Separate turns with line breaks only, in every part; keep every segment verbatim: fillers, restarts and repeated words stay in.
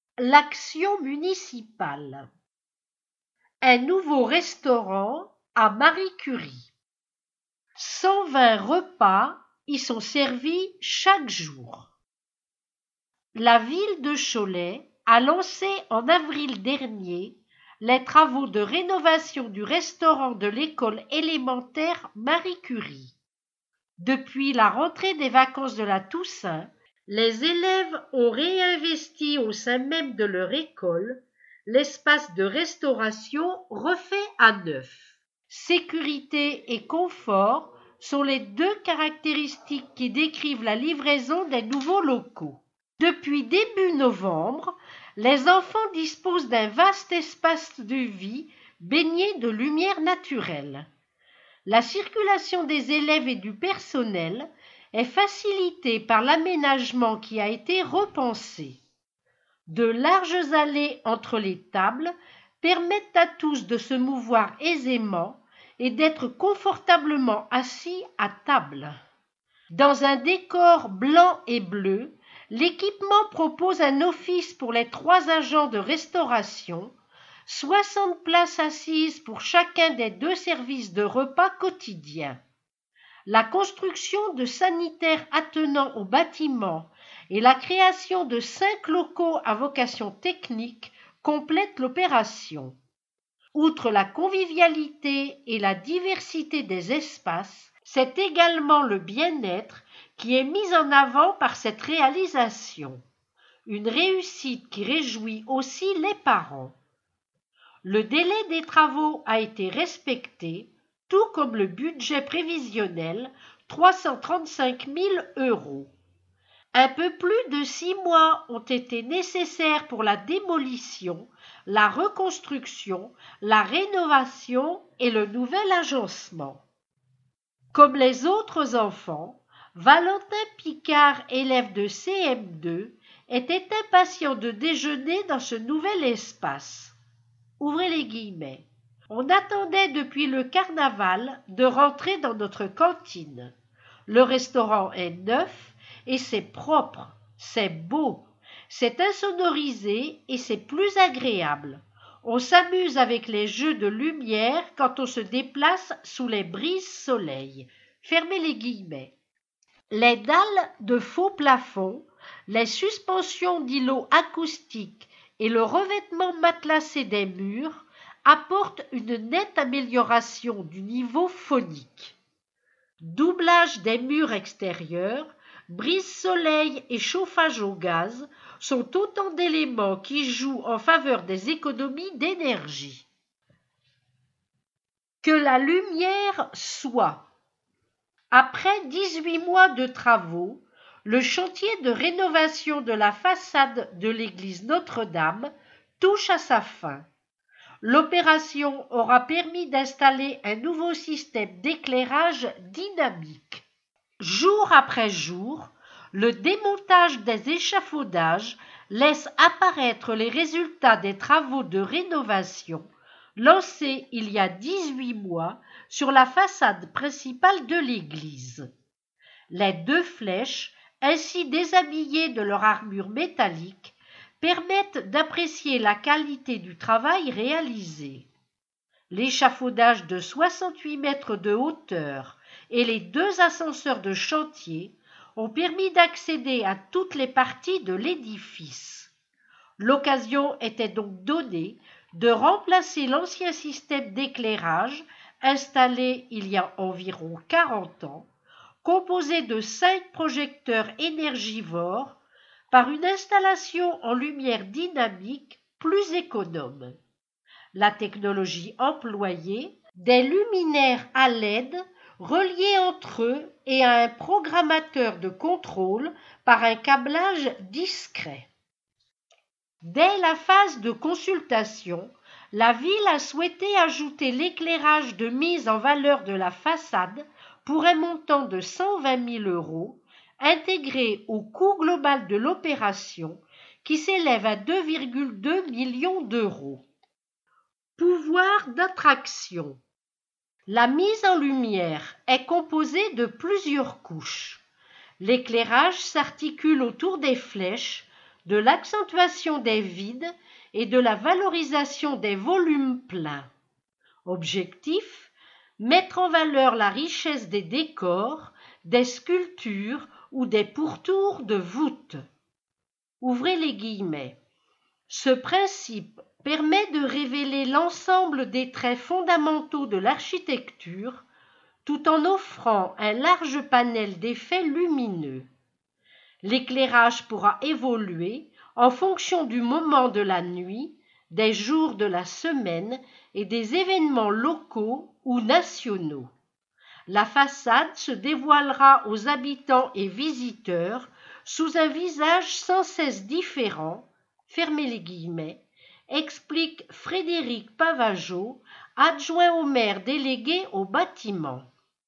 L'action municipale. Un nouveau restaurant à Marie Curie. cent vingt repas y sont servis chaque jour. La ville de Cholet a lancé en avril dernier les travaux de rénovation du restaurant de l'école élémentaire Marie Curie. Depuis la rentrée des vacances de la Toussaint, les élèves ont réinvesti au sein même de leur école l'espace de restauration refait à neuf. Sécurité et confort sont les deux caractéristiques qui décrivent la livraison des nouveaux locaux. Depuis début novembre, les enfants disposent d'un vaste espace de vie baigné de lumière naturelle. La circulation des élèves et du personnel est facilitée par l'aménagement qui a été repensé. De larges allées entre les tables permettent à tous de se mouvoir aisément et d'être confortablement assis à table. Dans un décor blanc et bleu, l'équipement propose un office pour les trois agents de restauration, soixante places assises pour chacun des deux services de repas quotidiens. La construction de sanitaires attenants au bâtiment et la création de cinq locaux à vocation technique complètent l'opération. Outre la convivialité et la diversité des espaces, c'est également le bien-être qui est mis en avant par cette réalisation. Une réussite qui réjouit aussi les parents. Le délai des travaux a été respecté, tout comme le budget prévisionnel, trois cent trente-cinq mille euros. Un peu plus de six mois ont été nécessaires pour la démolition, la reconstruction, la rénovation et le nouvel agencement. Comme les autres enfants, Valentin Picard, élève de C M deux, était impatient de déjeuner dans ce nouvel espace. Ouvrez les guillemets. On attendait depuis le carnaval de rentrer dans notre cantine. Le restaurant est neuf et c'est propre, c'est beau, c'est insonorisé et c'est plus agréable. On s'amuse avec les jeux de lumière quand on se déplace sous les brises soleil. Fermez les guillemets. Les dalles de faux plafond, les suspensions d'îlots acoustiques et le revêtement matelassé des murs apportent une nette amélioration du niveau phonique. Doublage des murs extérieurs, brise-soleil et chauffage au gaz sont autant d'éléments qui jouent en faveur des économies d'énergie. Que la lumière soit. Après dix-huit mois de travaux, le chantier de rénovation de la façade de l'église Notre-Dame touche à sa fin. L'opération aura permis d'installer un nouveau système d'éclairage dynamique. Jour après jour, le démontage des échafaudages laisse apparaître les résultats des travaux de rénovation lancés il y a dix-huit mois sur la façade principale de l'église. Les deux flèches, ainsi déshabillées de leur armure métallique, permettent d'apprécier la qualité du travail réalisé. L'échafaudage de soixante-huit mètres de hauteur et les deux ascenseurs de chantier ont permis d'accéder à toutes les parties de l'édifice. L'occasion était donc donnée de remplacer l'ancien système d'éclairage installé il y a environ quarante ans, composé de cinq projecteurs énergivores, par une installation en lumière dynamique plus économe. La technologie employée, des luminaires à L E D reliés entre eux et à un programmateur de contrôle par un câblage discret. Dès la phase de consultation, la ville a souhaité ajouter l'éclairage de mise en valeur de la façade pour un montant de cent vingt mille euros, intégré au coût global de l'opération qui s'élève à deux virgule deux millions d'euros. Pouvoir d'attraction. La mise en lumière est composée de plusieurs couches. L'éclairage s'articule autour des flèches, de l'accentuation des vides et de la valorisation des volumes pleins. Objectif: mettre en valeur la richesse des décors, des sculptures ou des pourtours de voûtes. Ouvrez les guillemets. Ce principe permet de révéler l'ensemble des traits fondamentaux de l'architecture tout en offrant un large panel d'effets lumineux. L'éclairage pourra évoluer en fonction du moment de la nuit, des jours de la semaine et des événements locaux ou nationaux. La façade se dévoilera aux habitants et visiteurs sous un visage sans cesse différent, fermez les guillemets, explique Frédéric Pavageau, adjoint au maire délégué au bâtiment.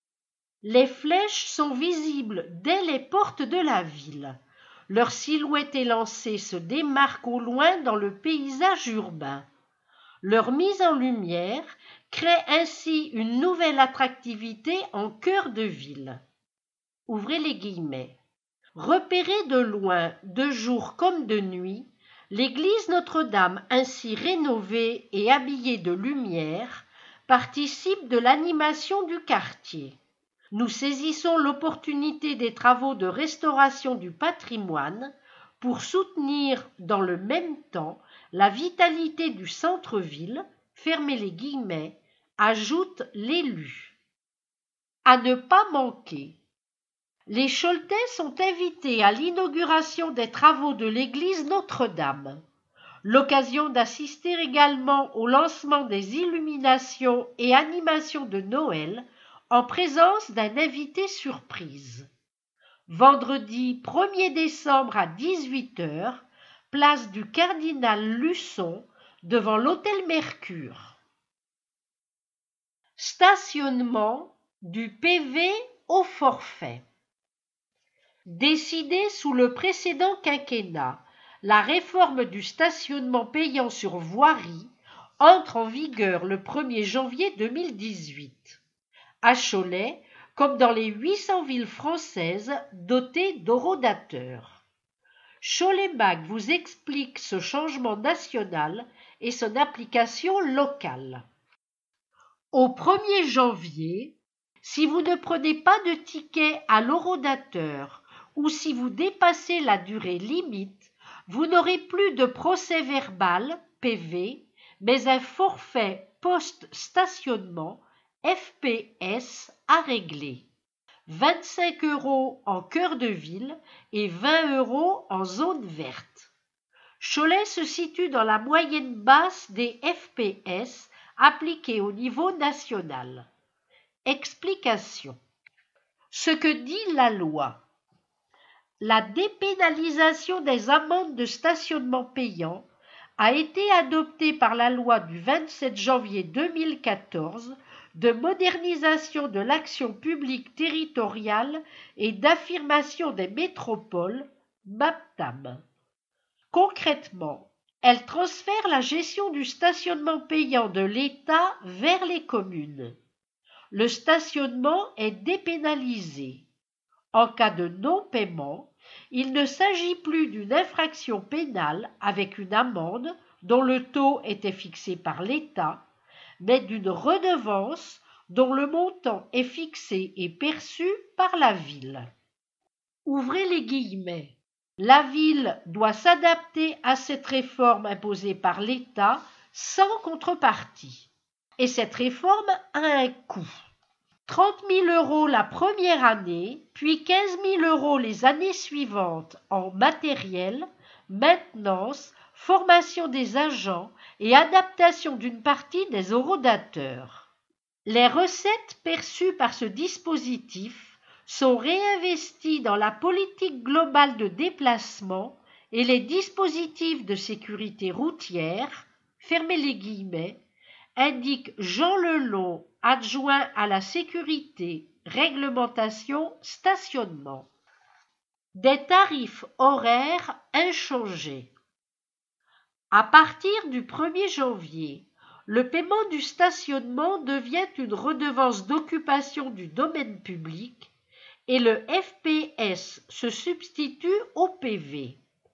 Les flèches sont visibles dès les portes de la ville. Leur silhouette élancée se démarque au loin dans le paysage urbain. Leur mise en lumière crée ainsi une nouvelle attractivité en cœur de ville. Ouvrez les guillemets. Repérée de loin, de jour comme de nuit, l'église Notre-Dame ainsi rénovée et habillée de lumière participe de l'animation du quartier. Nous saisissons l'opportunité des travaux de restauration du patrimoine pour soutenir dans le même temps la vitalité du centre-ville, fermez les guillemets, ajoute l'élu. À ne pas manquer. Les Choletais sont invités à l'inauguration des travaux de l'église Notre-Dame. L'occasion d'assister également au lancement des illuminations et animations de Noël en présence d'un invité surprise. Vendredi premier décembre à dix-huit heures, place du Cardinal Luçon, devant l'hôtel Mercure. Stationnement du P V au forfait. Décidée sous le précédent quinquennat, la réforme du stationnement payant sur voirie entre en vigueur le premier janvier deux mille dix-huit. À Cholet, comme dans les huit cents villes françaises dotées d'horodateurs. Cholet-Mag vous explique ce changement national et son application locale. Au premier janvier, si vous ne prenez pas de ticket à l'horodateur ou si vous dépassez la durée limite, vous n'aurez plus de procès-verbal, P V, mais un forfait post-stationnement, F P S, à régler. vingt-cinq euros en cœur de ville et vingt euros en zone verte. Cholet se situe dans la moyenne basse des F P S appliqués au niveau national. Explication. Ce que dit la loi. La dépénalisation des amendes de stationnement payant a été adoptée par la loi du vingt-sept janvier deux mille quatorze de modernisation de l'action publique territoriale et d'affirmation des métropoles, MAPTAM. Concrètement, elle transfère la gestion du stationnement payant de l'État vers les communes. Le stationnement est dépénalisé. En cas de non-paiement, il ne s'agit plus d'une infraction pénale avec une amende dont le taux était fixé par l'État, mais d'une redevance dont le montant est fixé et perçu par la ville. Ouvrez les guillemets. La ville doit s'adapter à cette réforme imposée par l'État sans contrepartie. Et cette réforme a un coût. trente mille euros la première année, puis quinze mille euros les années suivantes en matériel, maintenance, formation des agents et adaptation d'une partie des horodateurs. Les recettes perçues par ce dispositif sont réinvesties dans la politique globale de déplacement et les dispositifs de sécurité routière, fermez les guillemets, indique Jean Lelon, adjoint à la sécurité, réglementation, stationnement. Des tarifs horaires inchangés. À partir du premier janvier, le paiement du stationnement devient une redevance d'occupation du domaine public et le F P S se substitue au P V.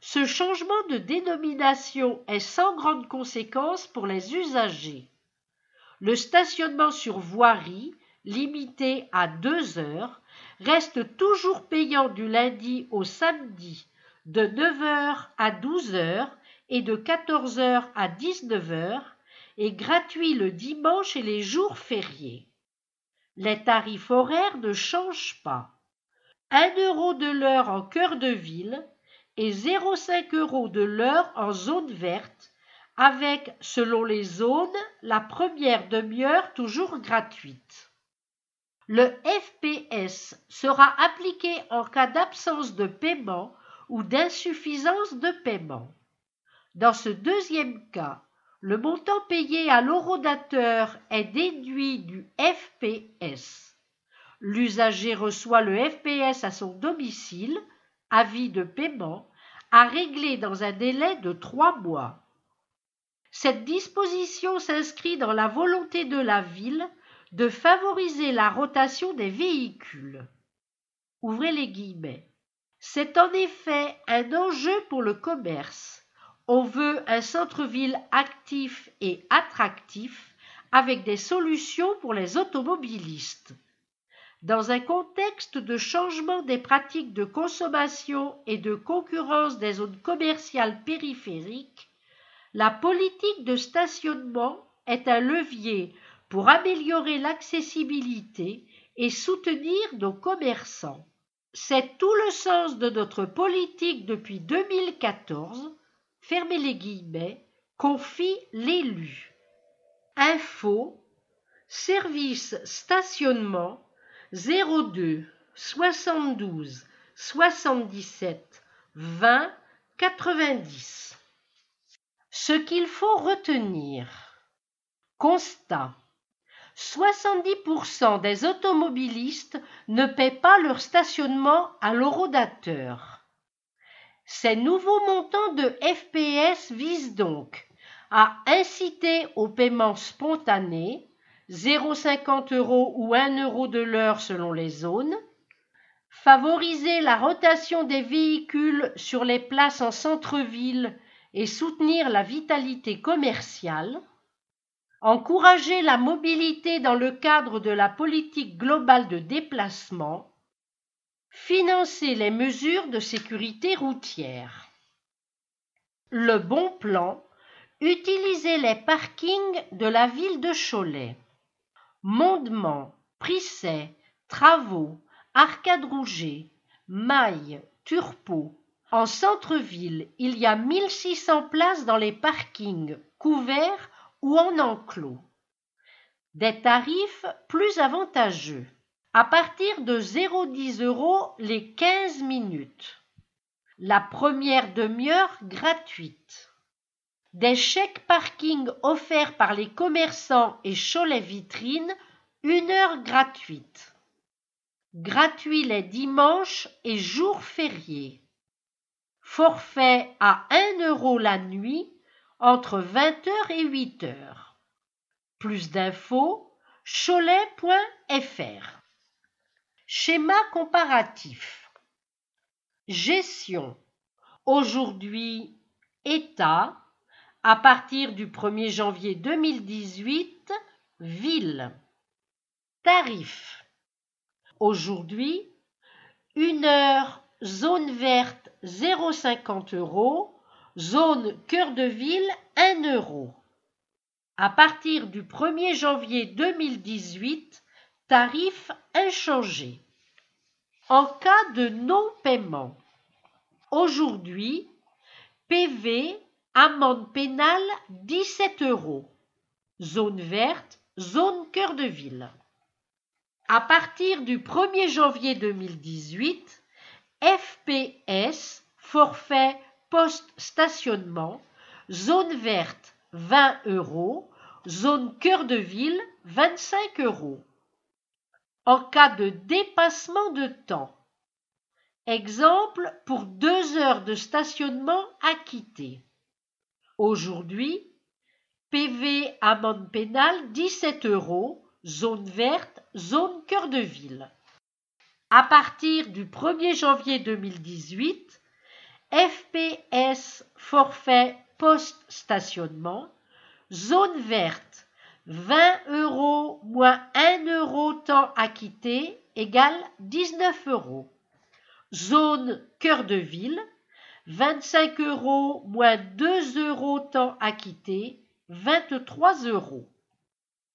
Ce changement de dénomination est sans grande conséquence pour les usagers. Le stationnement sur voirie, limité à deux heures, reste toujours payant du lundi au samedi de neuf heures à douze heures et de quatorze heures à dix-neuf heures et gratuit le dimanche et les jours fériés. Les tarifs horaires ne changent pas. un euro de l'heure en cœur de ville et zéro virgule cinq euros de l'heure en zone verte, avec, selon les zones, la première demi-heure toujours gratuite. Le F P S sera appliqué en cas d'absence de paiement ou d'insuffisance de paiement. Dans ce deuxième cas, le montant payé à l'horodateur est déduit du F P S. L'usager reçoit le F P S à son domicile, avis de paiement, à régler dans un délai de trois mois. Cette disposition s'inscrit dans la volonté de la ville de favoriser la rotation des véhicules. Ouvrez les guillemets. C'est en effet un enjeu pour le commerce. On veut un centre-ville actif et attractif avec des solutions pour les automobilistes. Dans un contexte de changement des pratiques de consommation et de concurrence des zones commerciales périphériques, la politique de stationnement est un levier pour améliorer l'accessibilité et soutenir nos commerçants. C'est tout le sens de notre politique depuis deux mille quatorze, fermez les guillemets, confie l'élu. Info, service stationnement zéro deux soixante-douze soixante-dix-sept vingt quatre-vingt-dix. Ce qu'il faut retenir. Constat. soixante-dix pour cent des automobilistes ne paient pas leur stationnement à l'horodateur. Ces nouveaux montants de F P S visent donc à inciter au paiement spontané, zéro virgule cinquante euros ou un euro de l'heure selon les zones, favoriser la rotation des véhicules sur les places en centre-ville et soutenir la vitalité commerciale, encourager la mobilité dans le cadre de la politique globale de déplacement, financer les mesures de sécurité routière. Le bon plan, utiliser les parkings de la ville de Cholet. Mondement, Prissay, Travaux, Arcade Rouget, Maille, Turpeau. En centre-ville, il y a mille six cents places dans les parkings couverts ou en enclos. Des tarifs plus avantageux. À partir de zéro virgule dix euros les quinze minutes. La première demi-heure gratuite. Des chèques parking offerts par les commerçants et Cholet Vitrine, une heure gratuite. Gratuit les dimanches et jours fériés. Forfait à un euro la nuit, entre vingt heures et huit heures. Plus d'infos, cholet point f r. Schéma comparatif. Gestion. Aujourd'hui, État. À partir du premier janvier deux mille dix-huit, ville. Tarif. Aujourd'hui, une heure, zone verte, zéro virgule cinquante euros, zone cœur de ville, un euro. À partir du premier janvier deux mille dix-huit, tarif inchangé. En cas de non-paiement, aujourd'hui, P V, amende pénale dix-sept euros, zone verte, zone cœur de ville. À partir du premier janvier deux mille dix-huit, F P S, forfait post-stationnement, zone verte vingt euros, zone cœur de ville vingt-cinq euros. En cas de dépassement de temps, exemple pour deux heures de stationnement acquitté. Aujourd'hui, P V amende pénale dix-sept euros, zone verte, zone cœur de ville. À partir du premier janvier deux mille dix-huit, F P S forfait post-stationnement. Zone verte, vingt euros moins un euro temps acquitté égale dix-neuf euros. Zone cœur de ville, vingt-cinq euros moins deux euros temps acquitté, vingt-trois euros.